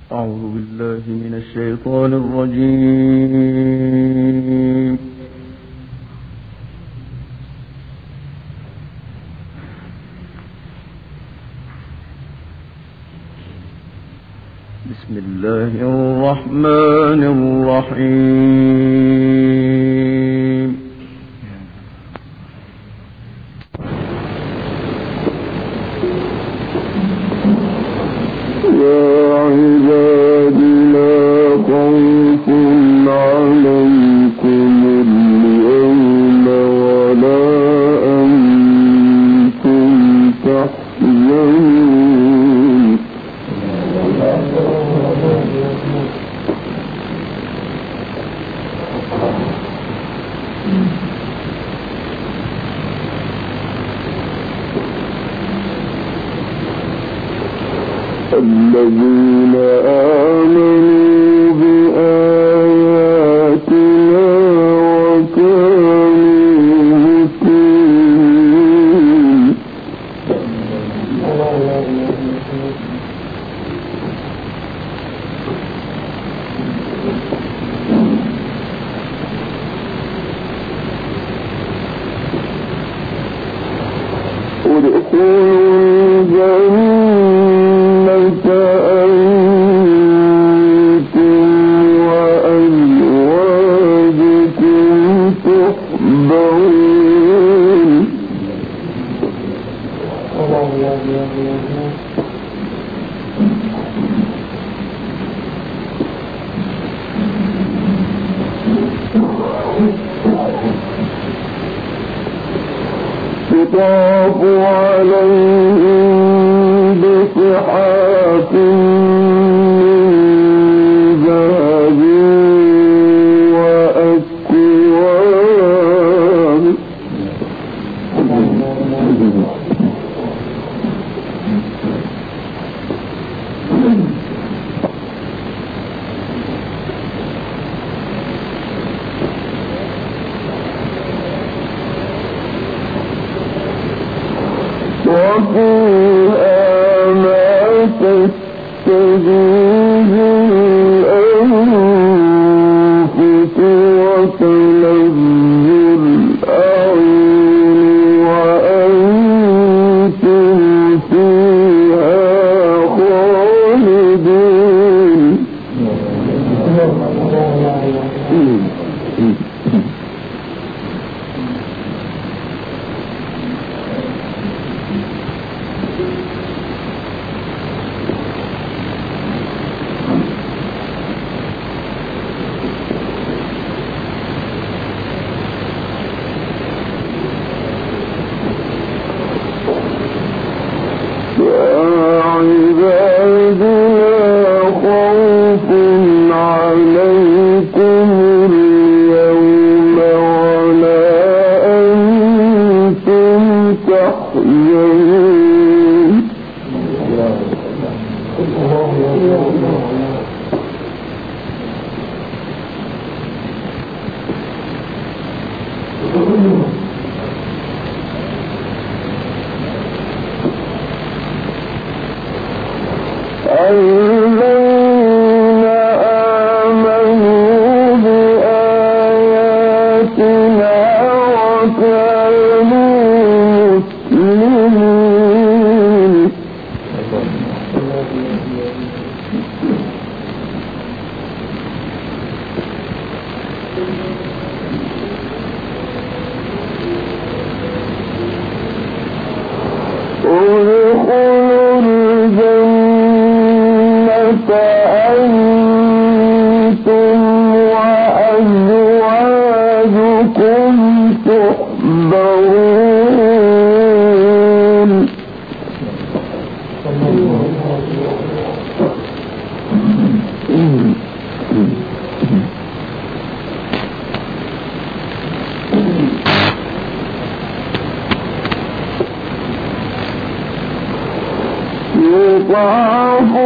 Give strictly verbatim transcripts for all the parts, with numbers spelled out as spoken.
أعوذ بالله من الشيطان الرجيم. بسم الله الرحمن الرحيم. يا عبادي لا خوف عليكم اليوم ولا أنتم تحزنون. الذين آمنوا بآياتنا وكانوا مسلمين. ادخلوا الجنة أنتم وأزواجكم تحبرون. يطاف عليهم بصحاف من ذهب وأكواب. وفيها ما تشتهيه الأنفس وتلذ الأعين وأنتم فيها خالدون. يطاف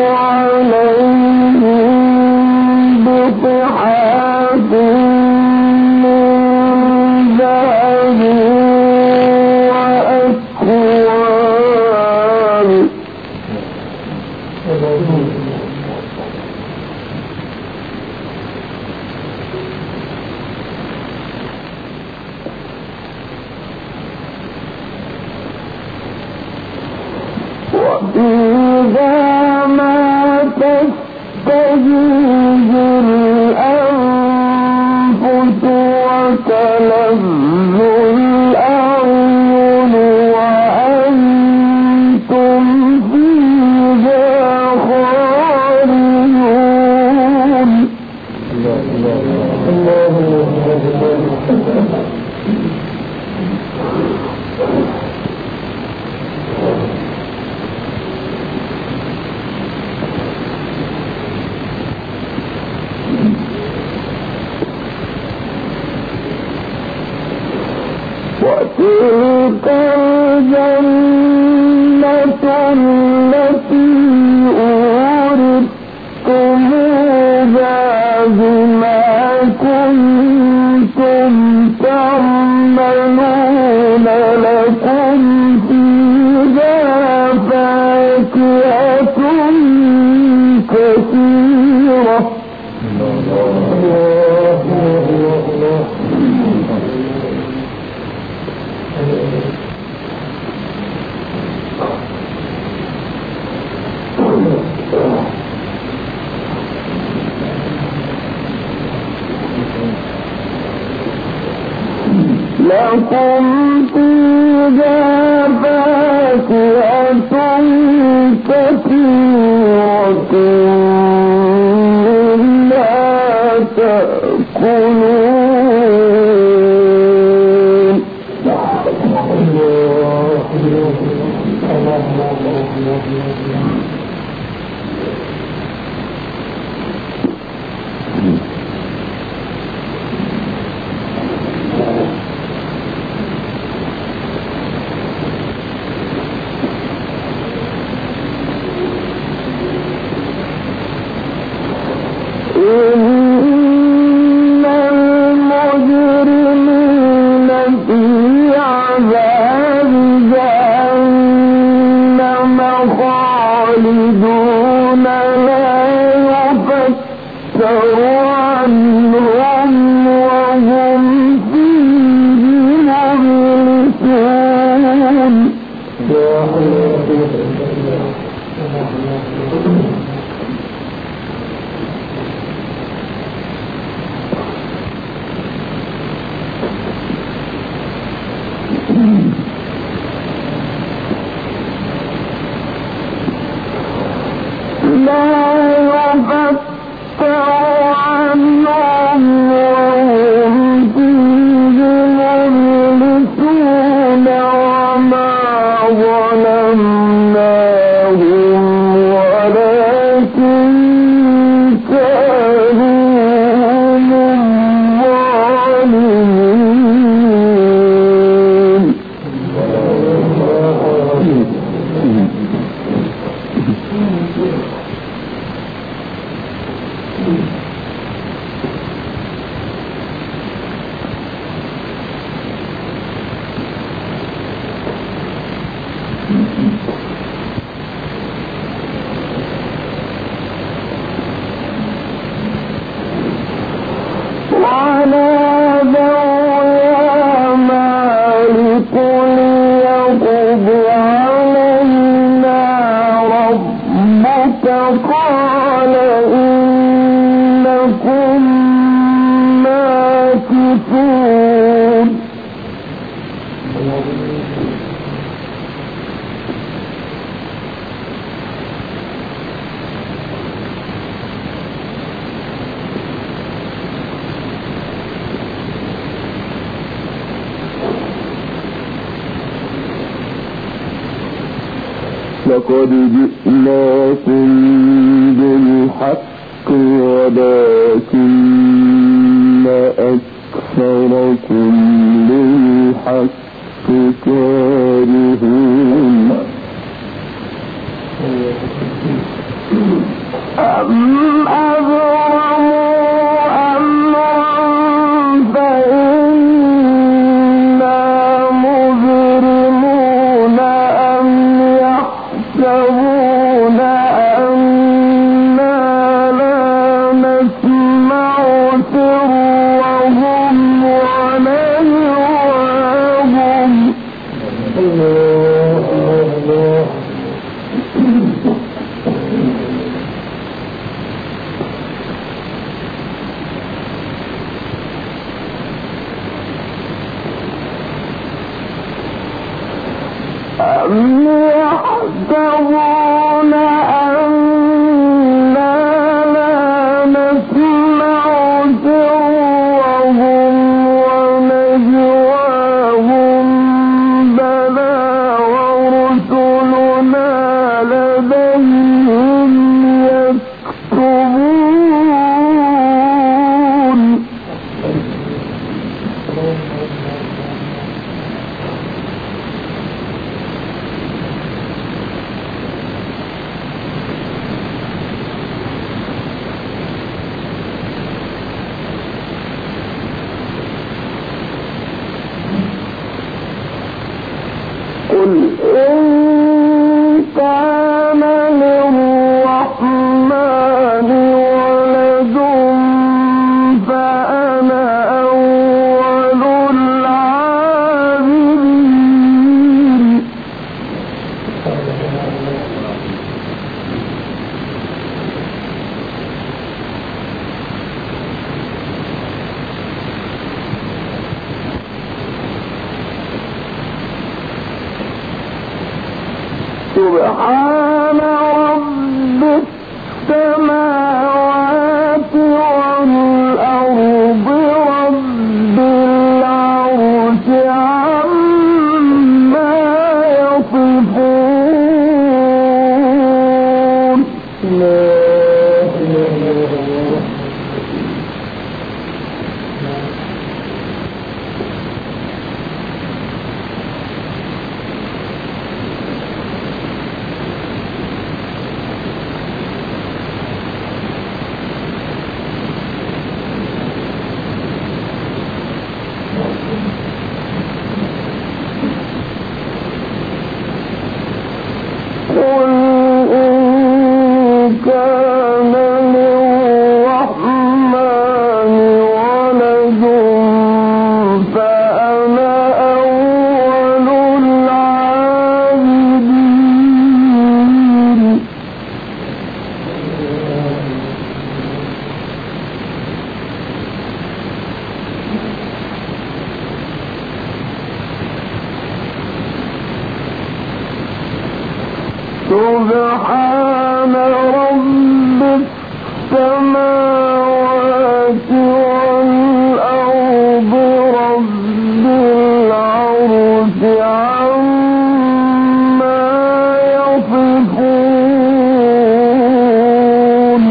عليهم بصحاف من ذهب وأكواب. تستجيب الأنفس وتلذ الأعين وأنتم فيها خالدون. وتلك الجنة التي أورثتموها بما كنتم تعملون لكم فيها فاكهة كثيرة. لكم فيها فاكهة كثيرة منها تأكلون. إن المجرمين في عذاب جهنم خالدون لا يفتر عنهم وهم فيه مبلسون. لا يفتر عنهم وهم فيه مبلسون وما ظلمناهم ولكن كانوا هم الظالمين. ونادوا يا مالك ليقض علينا ربك قال إنكم ماكثون. لقد جئناكم بالحق ولكن أكثركم للحق كارهون. أم أبرموا أمرا فإنا مبرمون أم يحسبون أنا لا نسمع سرهم ونجواهم. الله الله أم يحسبون أنا لا نسمع سرهم ونجواهم بلى ورسلنا لديهم يكتبون قل إن كان للرحمن ولد فأنا أول العابدين سبحان رب السماوات والأرض رب العرش عما يصفون قل إن كان للرحمن ولد فأنا أول العابدين سبحان رب السماوات والأرض رب العرش عما يصفون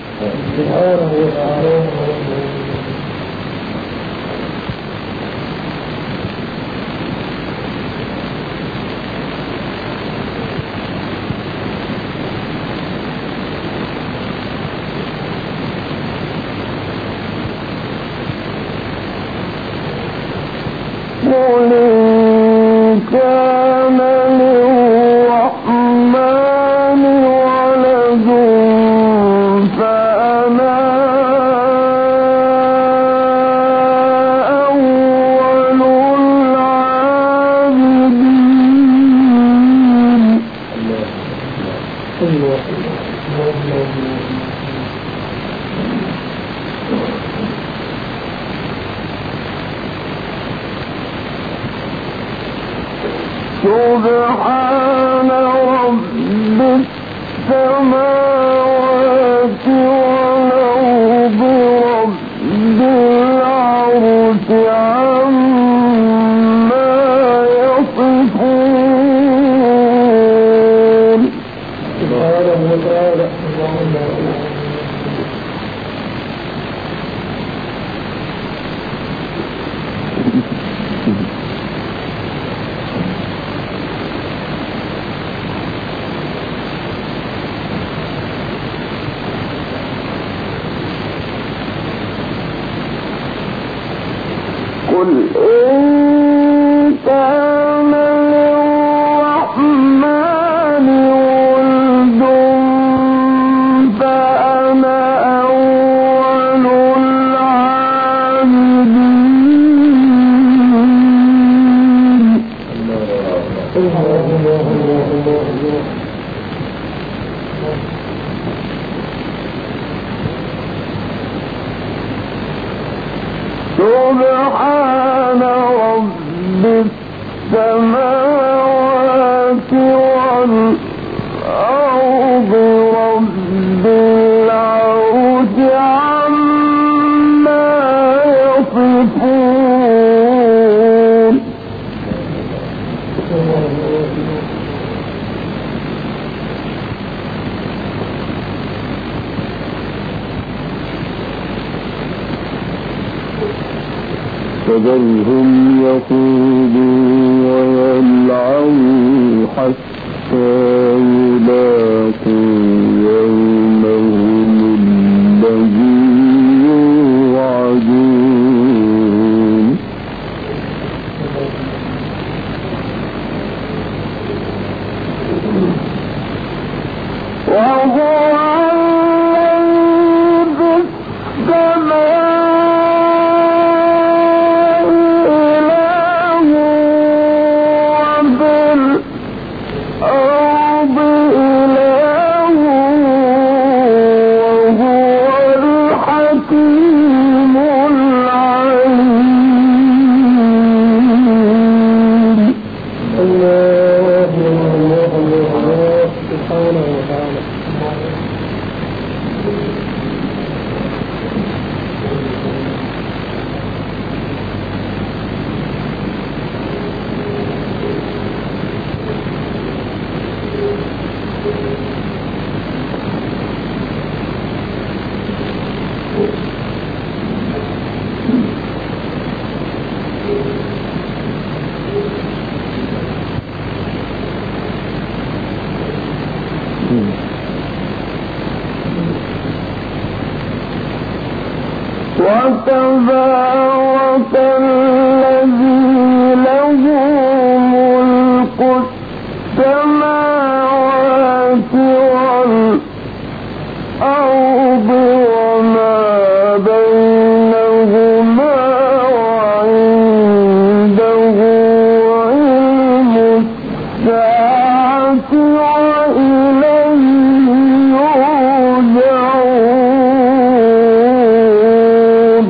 قل إن كان للرحمن ولد فأنا أول العابدين سبحان رب السماوات والأرض رب العرش عما يصفون سبحانه وتعالى قل إن كان للرحمن ولد فأنا أول العابدين سبحان رب السماوات فذرهم يخوضوا ويلعبوا حتى يلاقوا يومهم الذي يوعدون وهو وتبارك الذي له ملك السماوات والأرض وما بينهما وعنده علم الساعة وإليه يرجعون.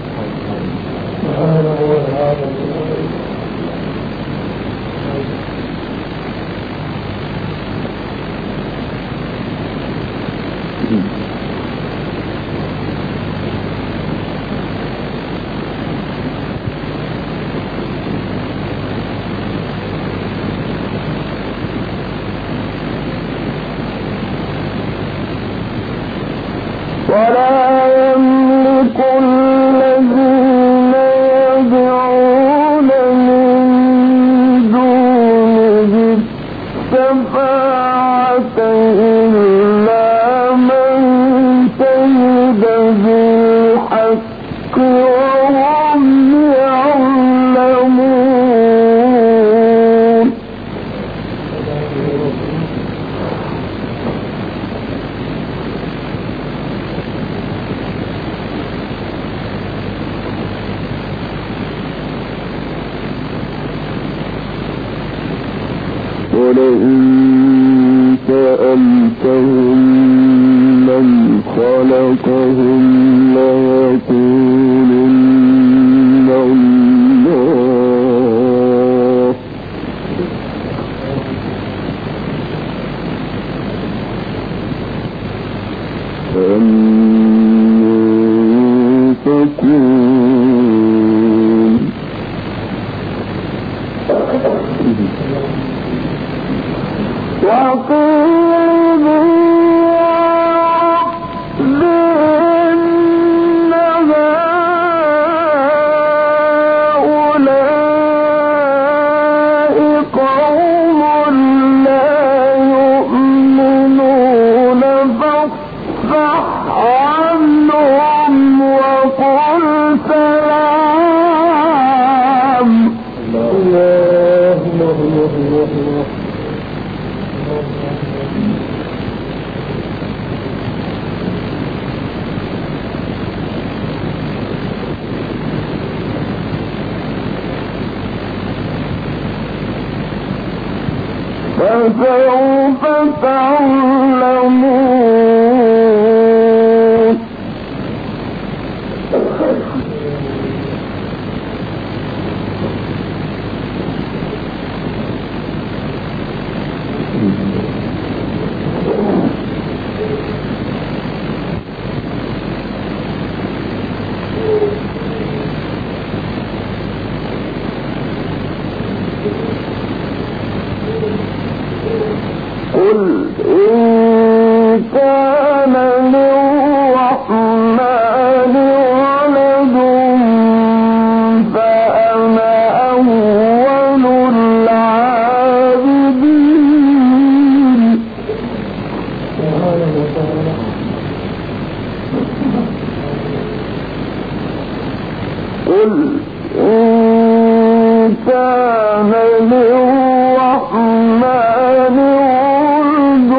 ولا يملك الذين يدعون من دونه الشفاعة إلا من شهد بالحق وهم يعلمون. ولئن سألتهم من خلقهم ليقولن الله فأنى يؤفكون. وقيل بأن هؤلاء قوم لا يؤمنون فاصفح عنهم وقل سلام. الله الله الله الله. فسوف تعلمون. قل إن قل إن كان للرحمن ولد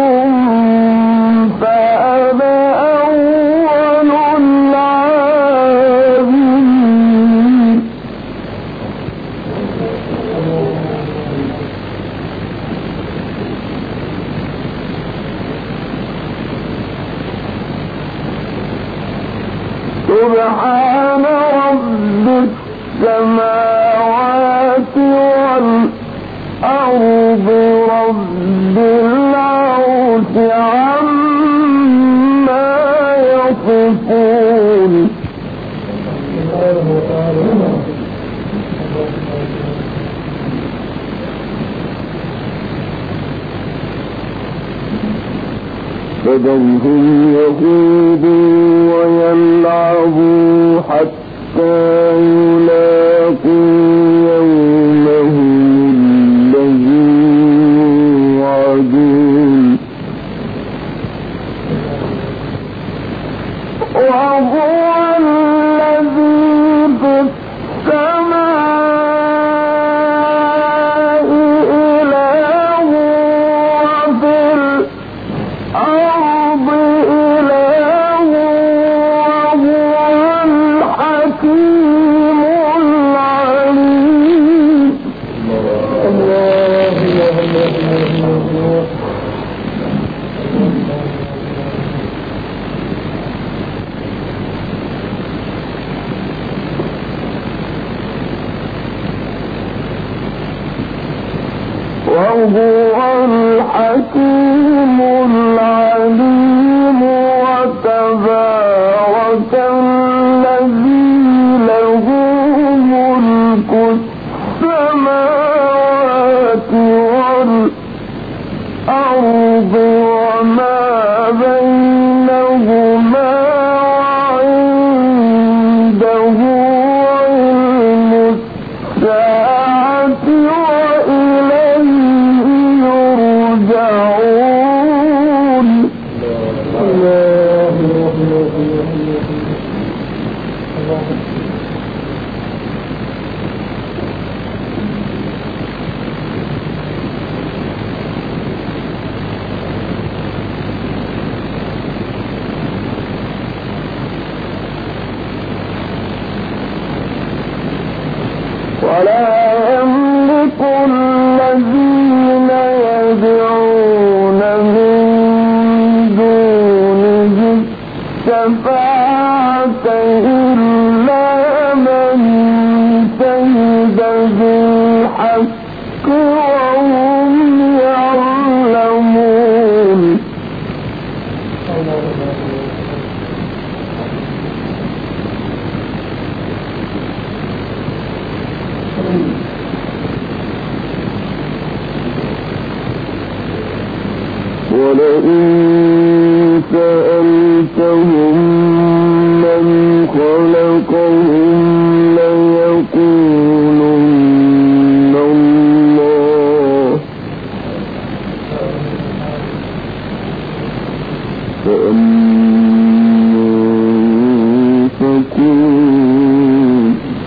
فأنا أول العابدين. سبحان رب السماوات والأرض رب العرش عما يصفون. فذرهم يخوضوا ويلعبوا حتى يلاقوا يومهم الذي يوعدون. وهو الذي في السماء إله وفي الأرض إله وهو الحكيم العليم. الله الله الله. وهو الحكيم العليم. وتبارك الذي له ملك السماوات والأرض وما بينهما وعنده علم الساعة وإليه يرجعون. الله ولا يملك الذين يدعون من دونه الشفاعة إلا من شهد بالحق وهم يعلمون. ولئن سألتهم من خلقهم ليقولن الله فأنا يؤفكون.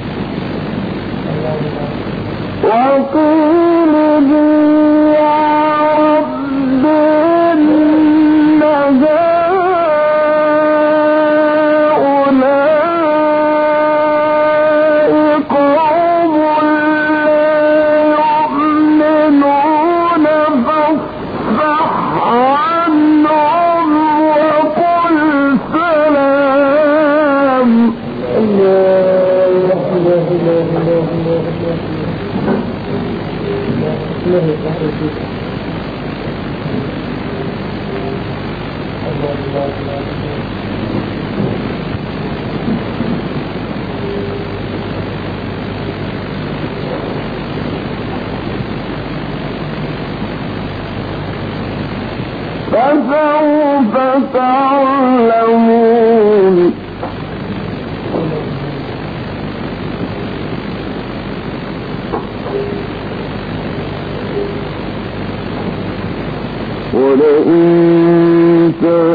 وقيل يا رب إن هؤلاء قوم لا يؤمنون فاصفح عنهم وقل سلام. الله الله الله فسوف تعلمون. ولئن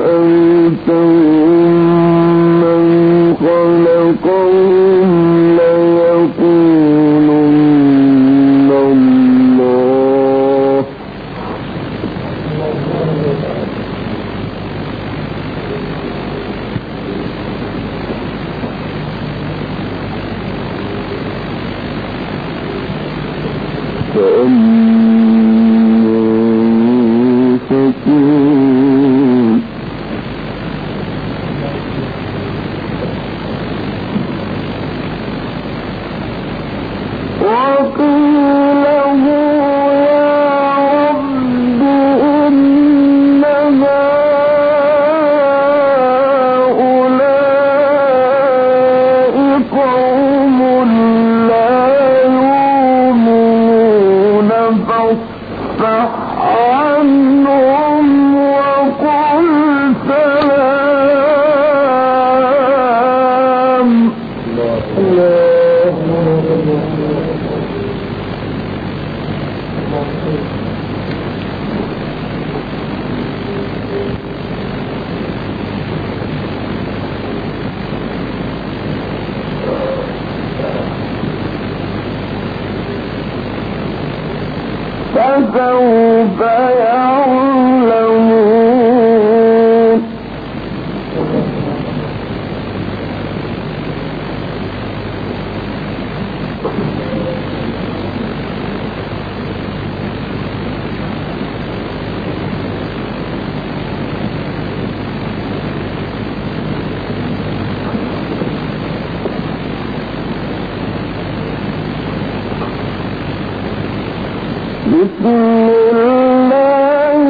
بسم الله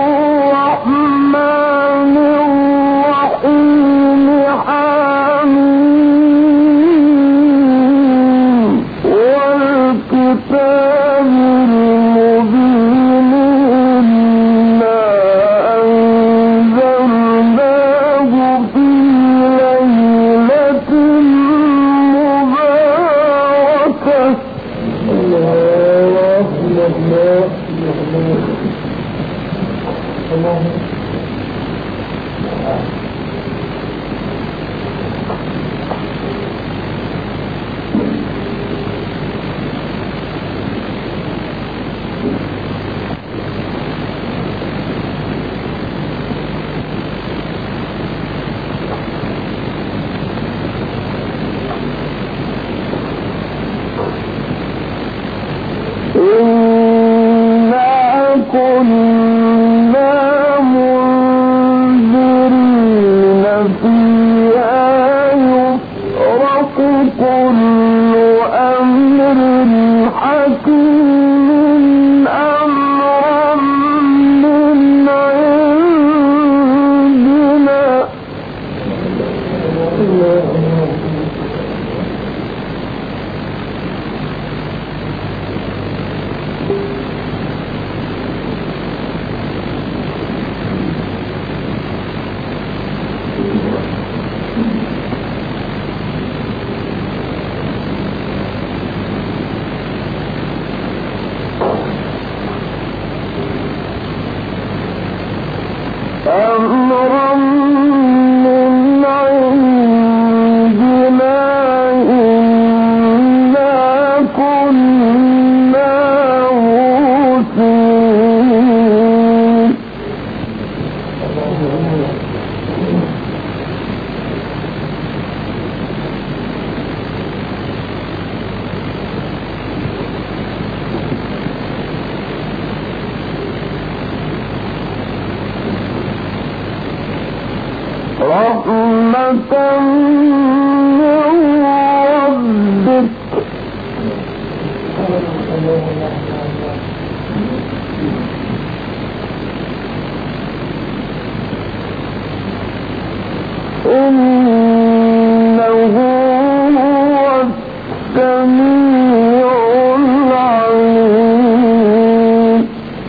الرحمن الرحيم حميم والكتاب المبين إنا أنزلناه في ليلة مباركة. الله الله الله أمرا من عندنا إنا كنا مرسلين. رحمة من ربك إنه هو السميع العليم.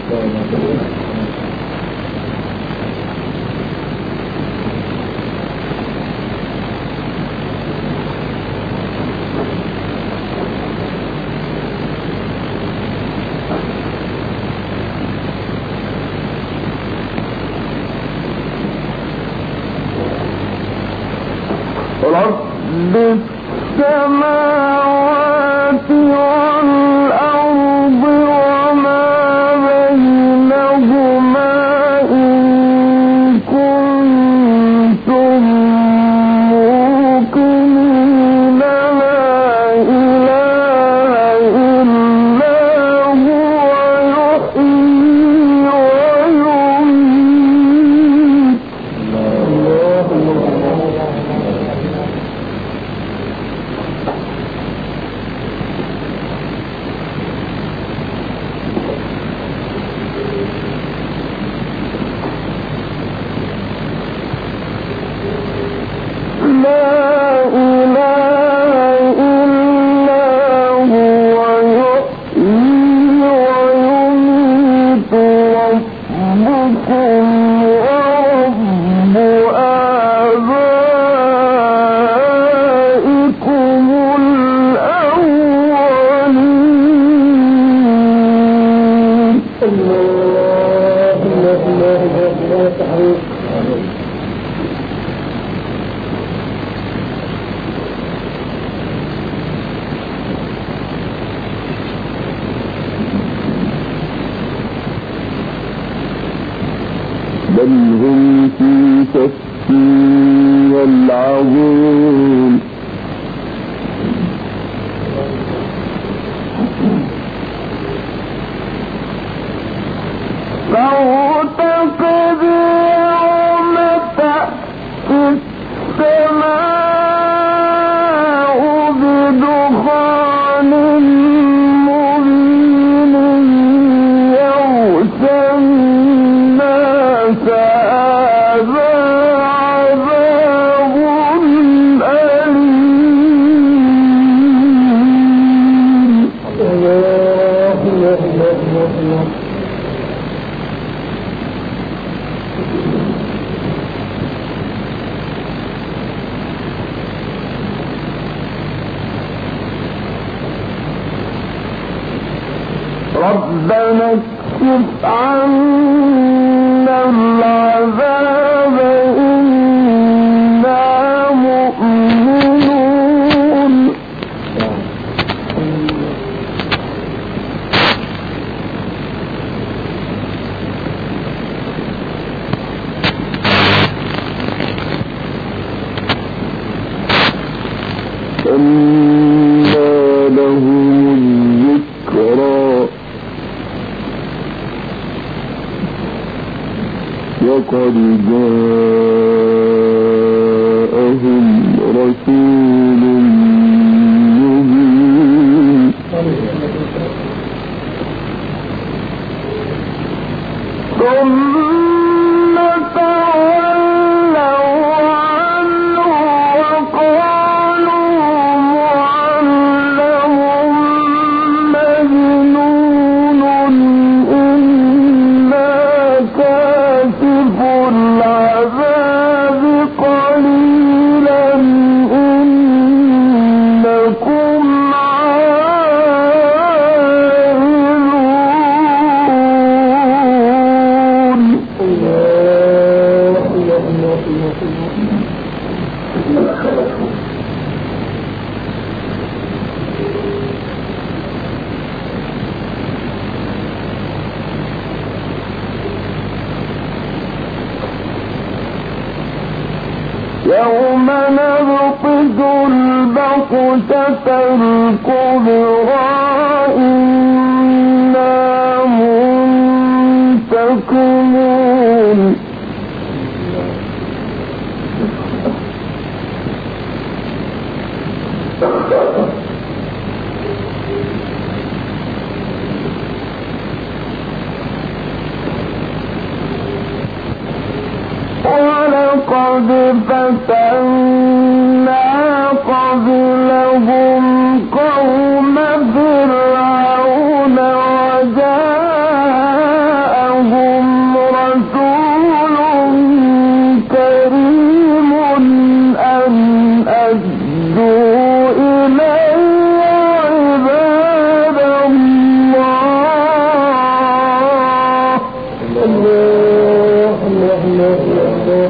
رب السماوات والأرض وما بينهما إن كنتم موقنين لا إله إلا هو يحيي ويميت. السميع العظيم. فارتقب يوم تأتي السماء بدخان مبين يغشى الناس هذا عذاب أليم. ربنا اكشف عنا العذاب إنا مؤمنون. أنى لهم الذكرى وقد جاءهم رسول مبين. ثم تولوا عنه وقالوا معلم مجنون إنا كاشف العذاب قليلا إنكم عائلون. يوم نبطش البطشة الكبرى إنا منتقمون. ولقد فتنا قبلهم قوم فرعون وجاءهم رسول كريم أن أدوا إلي عباد الله. الله الله الله الله.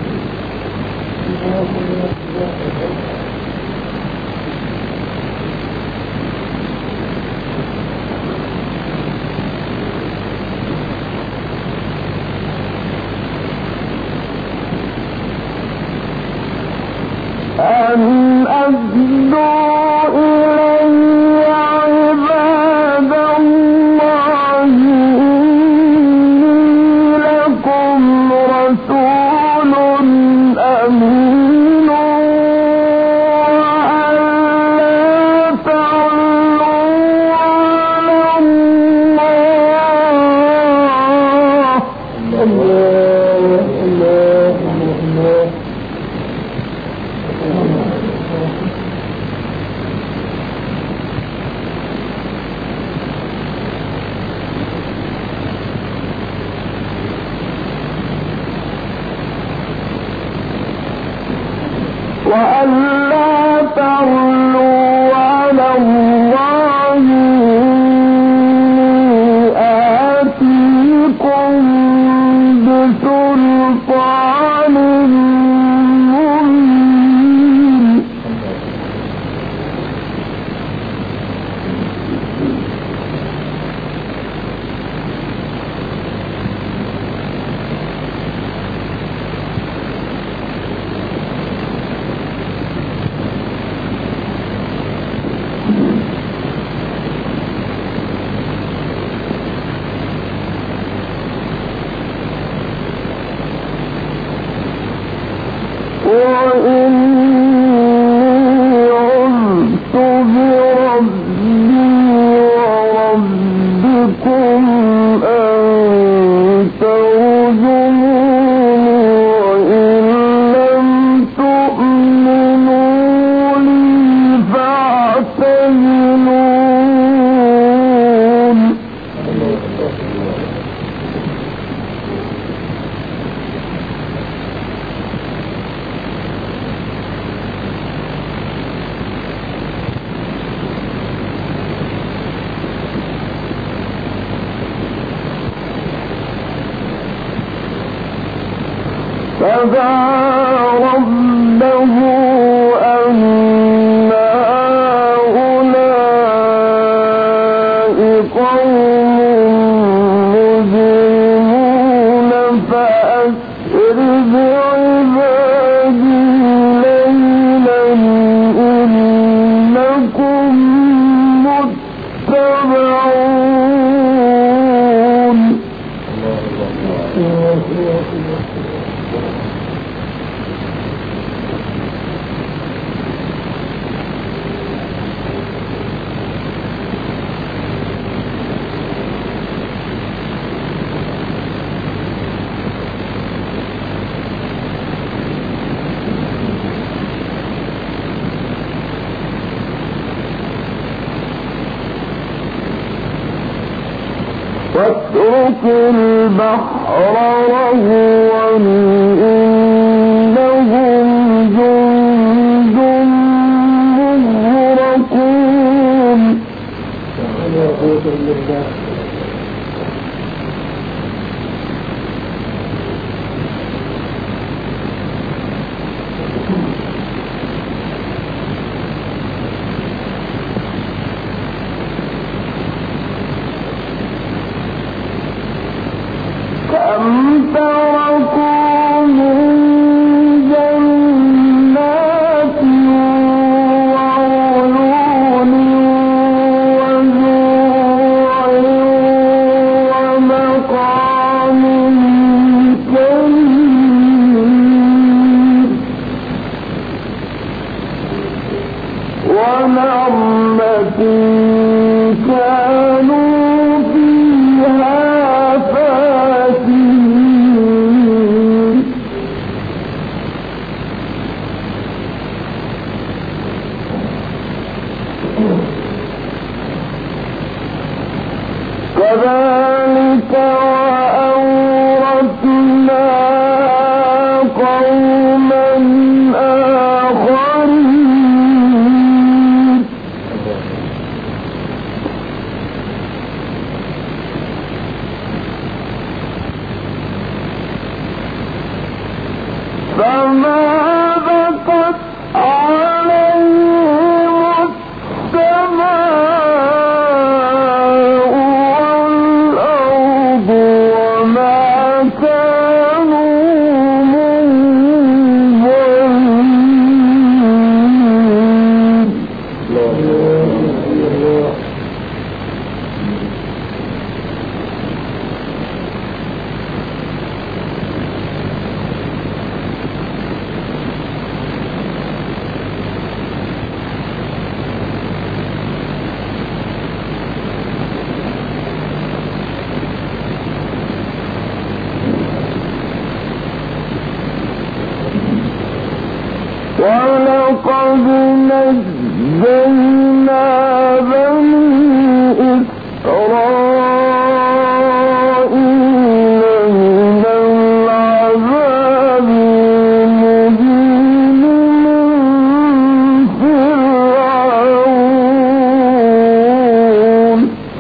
أن أهدوا إلي عباد الله إني لكم رسول أمين وأن لا تعلوا على الله. الله الله الله. وأن لا تعلوا على الله إني آتيكم بسلطان مبين. واترك البحر رهوا إنهم جند مغرقون كم تركوا من جنات وعيون وزروع ومقام كريم ونعمة كانوا فيها فاكهين كذلك وأورثنا قوما آخرين فما بكت عليهم السماء والأرض وما كانوا منظرين ولقد نجينا بني إسرائيل من العذاب المهين من فرعون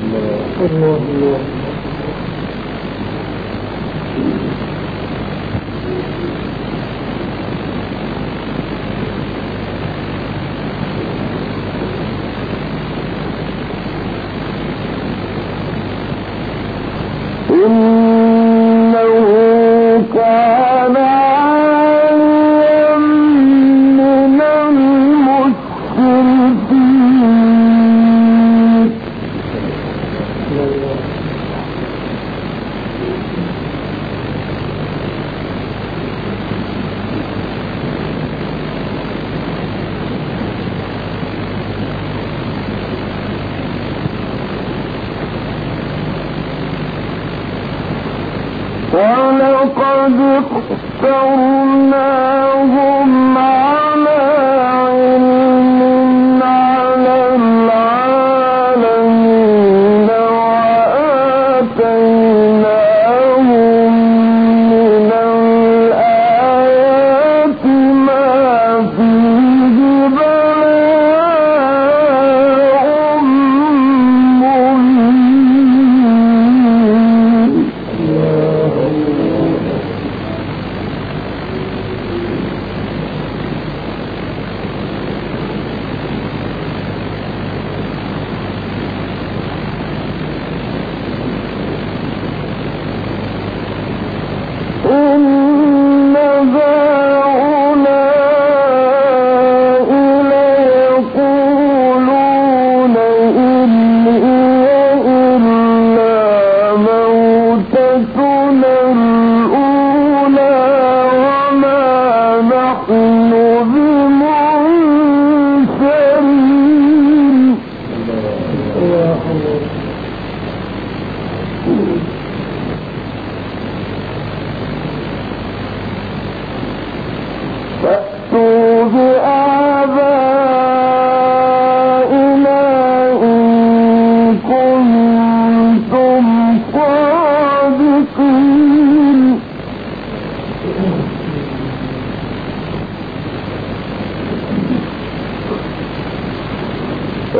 إنه كان عاليا من المسرفين ولقد اخترناهم على علم على العالمين وآتيناهم من الآيات ما فيه بلاء مبين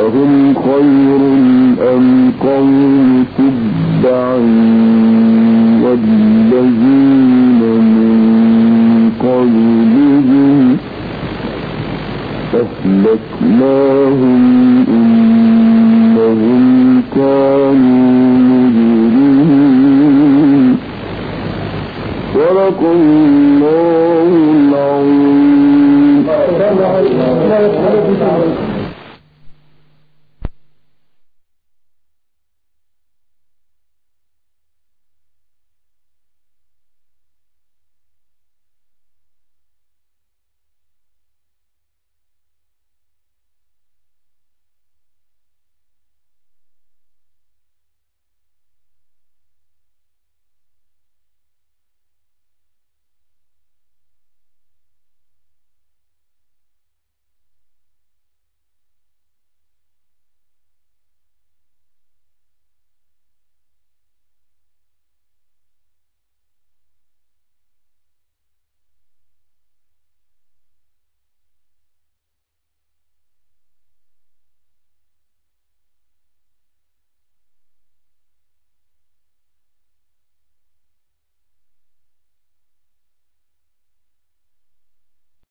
أهم خير أم قوم تبع والذين من قبلهم أهلكناهم